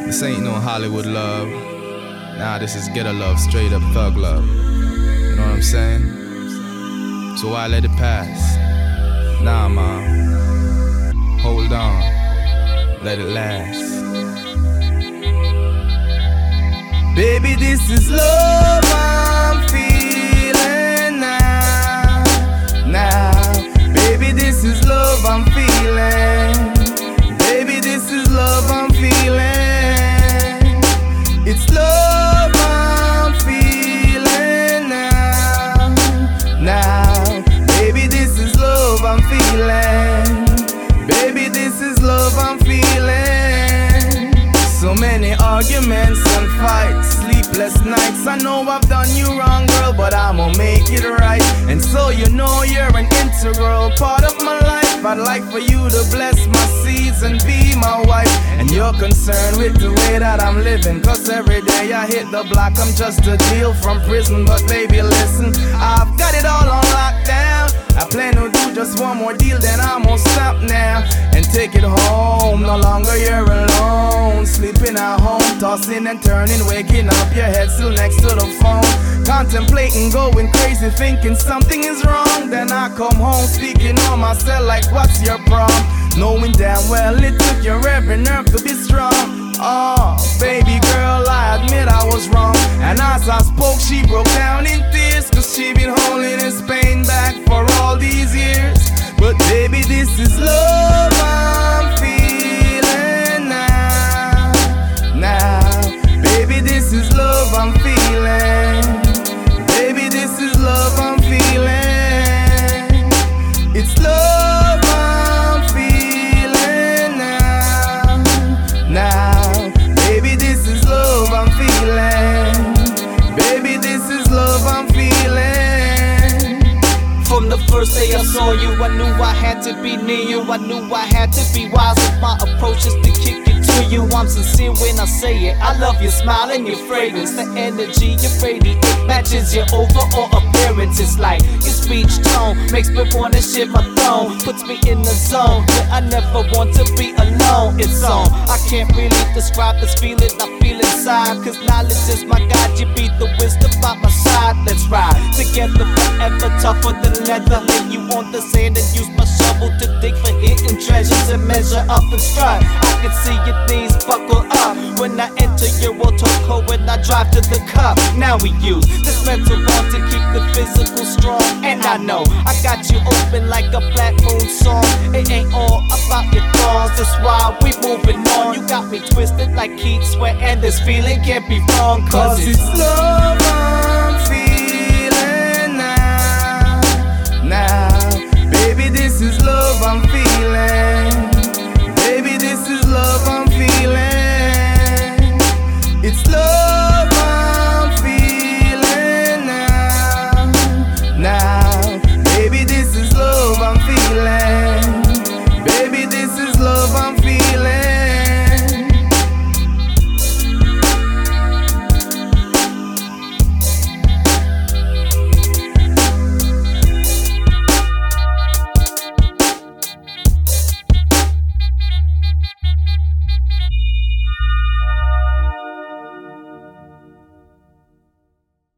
This ain't no Hollywood love. Nah, this is ghetto love, straight up thug love. You know what I'm saying? So why let it pass? Nah, man. Hold on. Let it last. Baby, this is love I'm feeling now. Baby, this is love I'm feeling. Baby, this is love I'm feeling. It's love I'm feeling now. Baby, this is love I'm feeling. Baby, this is love I'm feeling. So many arguments and fights, sleepless nights. I know I've done you wrong, girl, but I'ma make it right. And so you know you're an integral part of my life. I'd like for you to bless my seeds and be my wife. And you're concerned with the way that I'm living, cause every day I hit the block, I'm just a deal from prison. But baby, listen, I've got it all on lockdown. I plan to do just one more deal, then I'm gonna stop now and take it home. No longer you're alone, sleeping at home, tossing and turning, waking up, your head still next to the phone, contemplating, going crazy, thinking something is wrong. Then I come home, speaking on myself like, what's your problem? Knowing damn well it took your every nerve to be strong. Oh, baby girl, I admit I was wrong. And as I spoke, she broke down in tears, cause she been holding this pain back for all these years. But baby, this is love I'm feeling now. Baby, this is love I'm feeling. Baby, this is love I'm feeling. It's love I'm feeling now. Baby, this is love I'm feeling. Baby, this is love I'm feeling. From the first day I saw you, I knew I had to be near you. I knew I had to be wise with my approaches to kick it to you. I'm sincere when I say it. I love your smile and your fragrance, the energy you radiate matches your overall appearance. It's like your speech tone makes me wanna shift my throne, puts me in the zone where I never want to be alone. It's on. I can't really describe this feeling I feel inside, cause knowledge is my guide. You be the wisdom by my side. Let's ride together forever, tougher than leather. Lay you on the sand and use my shovel to dig for hidden treasures and measure up and stride. I can see your knees buckle up when I enter your world, cold when I drive to the cup. Now we use this mental bond to keep the physical strong. And I know I got you open like a black moon song. It ain't all about your thorns, that's why we moving on. You got me twisted like Keith Sweat, and this feeling can't be wrong, cause it's love I'm feeling now. Baby, this is love I'm feeling. Baby, this is love I'm feeling.